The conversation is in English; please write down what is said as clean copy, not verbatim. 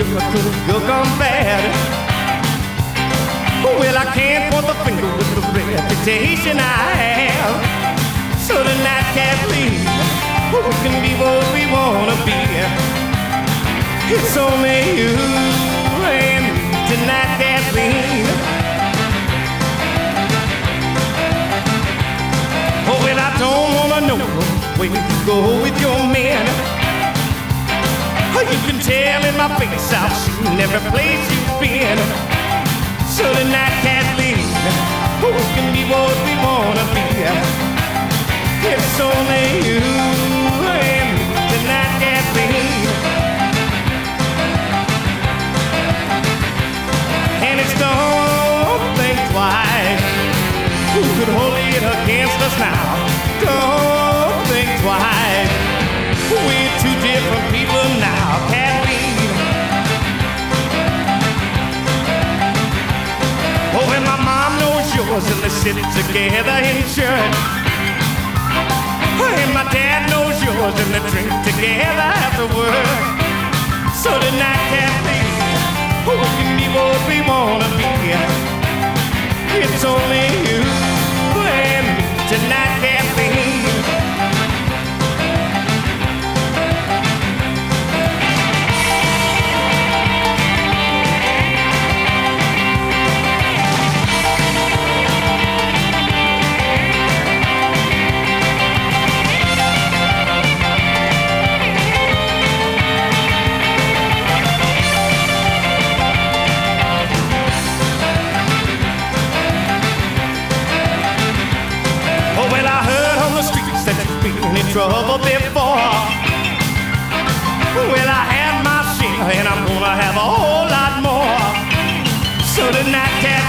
good gone bad. Well, I can't point the finger with the reputation I have. So tonight, Kathleen, we can be what we wanna be. It's only you and me tonight, Kathleen. Oh, well, I don't wanna know where you go with your men. You can tell in my face I've seen every place you've been. So tonight, Kathleen, we can be what we wanna be. It's only you and me tonight, Kathleen. And it's don't think twice. Who could hold it against us now? Don't think twice. We're two different people now, Kathleen. Oh, and my mom knows yours, and they sit together in church. And my dad knows yours, and they drink together after work. So tonight, Kathleen, we can be what we wanna be. It's only you and me tonight, Kathleen. In trouble before. Well, I had my share, and I'm gonna have a whole lot more. So tonight,